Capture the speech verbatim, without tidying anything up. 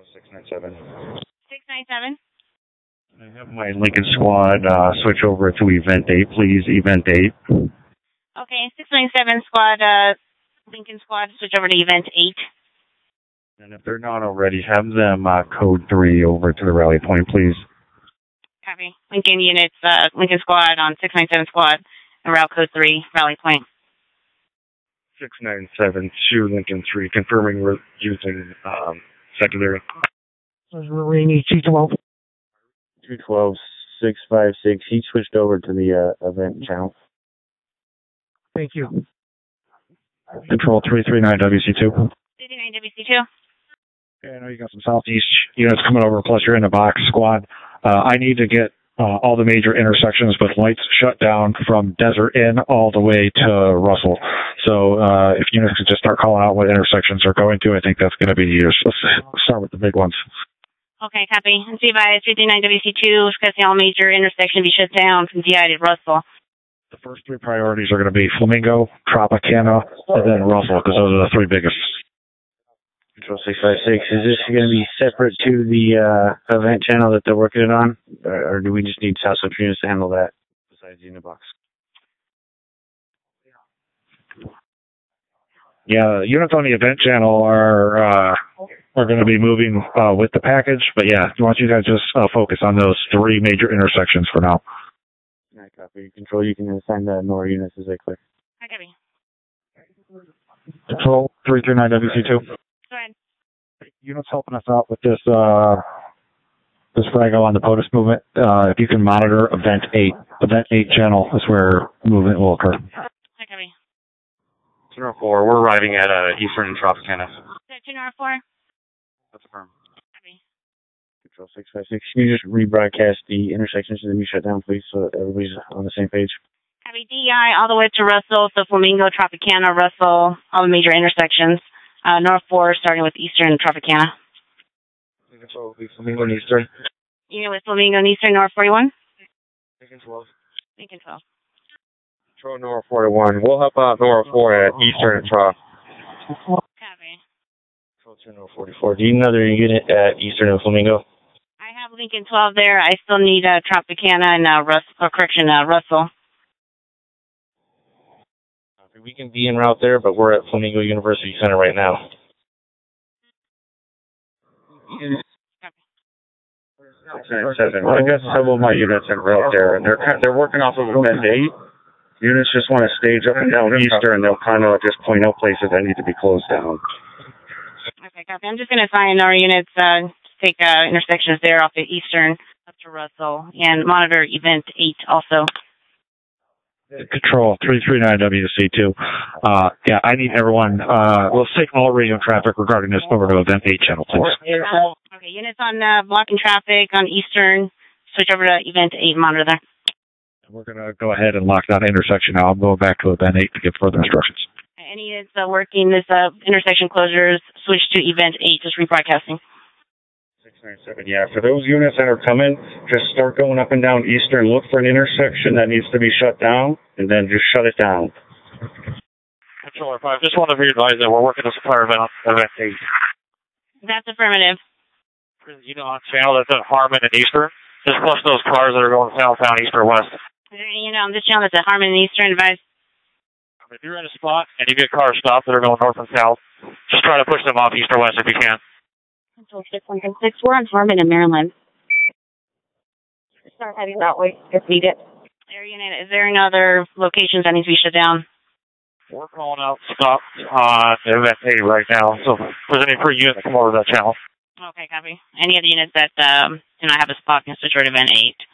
six nine seven. six nine seven. I have my Lincoln Squad uh, switch over to Event eight, please. Event eight. Okay, six nine seven Squad, uh, Lincoln Squad, switch over to Event eight. And if they're not already, have them uh, code three over to the rally point, please. Copy. Lincoln units, uh, Lincoln Squad on six nine seven Squad, and route code three, rally point. six nine seven two Lincoln three, confirming we're using um, secondary. Rainy two twelve. two twelve, six five six. He switched over to the uh, event channel. Thank you. Control three three nine W C two. three three nine W C two. Okay, I know you got some southeast units coming over, plus you're in the box squad. Uh, I need to get uh, all the major intersections with lights shut down from Desert Inn all the way to Russell. So uh, if units could just start calling out what intersections they're going to, I think that's going to be used. Let's start with the big ones. Okay, copy. And see by three three nine W C two, requesting all major intersections be shut down from D I to Russell. The first three priorities are going to be Flamingo, Tropicana, and then Russell, because those are the three biggest. Control six five six. Is this going to be separate to the uh, event channel that they're working it on? Or, or do we just need South Central units to handle that besides the Unibox? Yeah, units on the event channel are uh, are going to be moving uh, with the package, but yeah, I want you guys just uh, focus on those three major intersections for now. All right, copy. Control, you can assign the N O R units as they clear. Hi, copy. Control three three nine W C two. Go ahead. Units helping us out with this uh, this Frago on the POTUS movement. Uh, if you can monitor event eight, event eight channel is where movement will occur. Hi, copy. two oh four, we're arriving at uh, Eastern and Tropicana. two oh four. That's affirmed. Copy. Control six five six. Can you just rebroadcast the intersections and then be shut down, please, so that everybody's on the same page? Copy. D I all the way to Russell, so Flamingo, Tropicana, Russell, all the major intersections. Uh, North four, starting with Eastern and Tropicana. Control Flamingo and Eastern. Unit with Flamingo and Eastern, North forty-one. Lincoln twelve. Lincoln twelve. Control Nora forty-one. We'll help out Nora four at Eastern and Trop. Copy. Control Nora forty-four. Do you need another unit at Eastern and Flamingo? I have Lincoln twelve there. I still need uh, Tropicana and uh, Russ, or correction, uh, Russell. We can be en route there, but we're at Flamingo University Center right now. Seven. I got several of my units en route there, and they're they're working off of event eight. Units just want to stage up and down Eastern, and they'll kind of just point out places that need to be closed down. Okay, copy. I'm just going to assign our units, uh, take uh, intersections there off of Eastern up to Russell, and monitor event eight also. Control three three nine W C two. Uh, yeah, I need everyone. Uh, we'll take all radio traffic regarding this over to event eight channel, please. Uh, okay, units on uh, blocking traffic on Eastern. Switch over to event eight. Monitor there. We're going to go ahead and lock that intersection now. I'm going back to event eight to get further instructions. Any units uh, working this uh, intersection closures, switch to event eight. Just rebroadcasting. six nine seven, yeah. For those units that are coming, just start going up and down Eastern. Look for an intersection that needs to be shut down, and then just shut it down. Controller five, just wanted to advise that we're working the supplier event on event eight. That's affirmative. You know, on channel that's at Harmon and Eastern, just flush those cars that are going southbound, east or west. Is there any unit on this channel that's at Harmon and Eastern? Advise. If you're in a spot and you get cars stopped that are going north and south, just try to push them off east or west if you can. Control six one six, we're on Harmon in Maryland. Start heading that way if needed. Air unit, is there any other locations that need to be shut down? We're calling out stop on event eight right now, so if there's any free units, come over to that channel. Okay, copy. Any other units that um, do not have a spot can switch over to event eight.